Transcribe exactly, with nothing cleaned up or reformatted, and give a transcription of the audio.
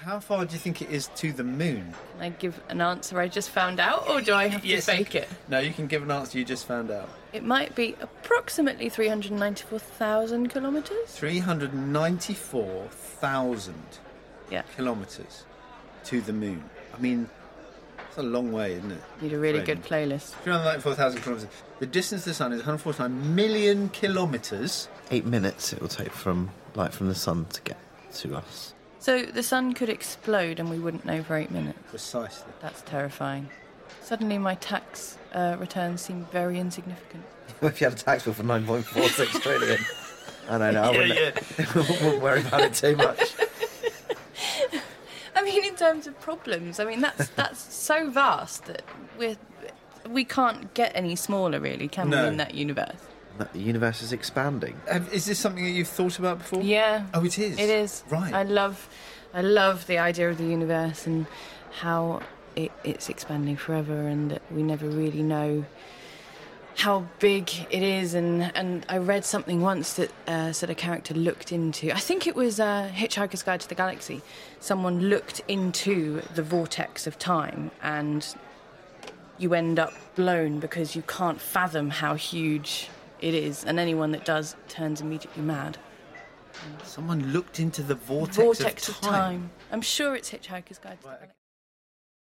How far do you think it is to the moon? Can I give an answer I just found out, or do I have to Yes, fake you it? No, you can give an answer you just found out. It might be approximately three hundred ninety-four thousand kilometres. three hundred ninety-four thousand Yeah. kilometres to the moon. I mean, it's a long way, isn't it? Need a really Right. good playlist. three hundred ninety-four thousand kilometres. The distance to the sun is one hundred forty-nine million kilometres. Eight minutes it will take from light from the sun to get to us. So the sun could explode and we wouldn't know for eight minutes. Precisely. That's terrifying. Suddenly my tax uh, returns seem very insignificant. If you had a tax bill for nine point four six trillion. I don't know, I wouldn't, yeah. wouldn't worry about it too much. I mean, in terms of problems, I mean, that's that's so vast that we're, we can't get any smaller, really, can No. we, in that universe? That the universe is expanding. Have, is this something that you've thought about before? Yeah. Oh, it is? It is. Right. I love, I love the idea of the universe and how it, it's expanding forever and that we never really know how big it is. And, and I read something once that uh, said a character looked into, I think it was uh, Hitchhiker's Guide to the Galaxy. Someone looked into the vortex of time and you end up blown because you can't fathom how huge it is, and anyone that does turns immediately mad. Someone looked into the vortex, Vortex of of time. time. I'm sure it's Hitchhiker's Guide to the Galaxy.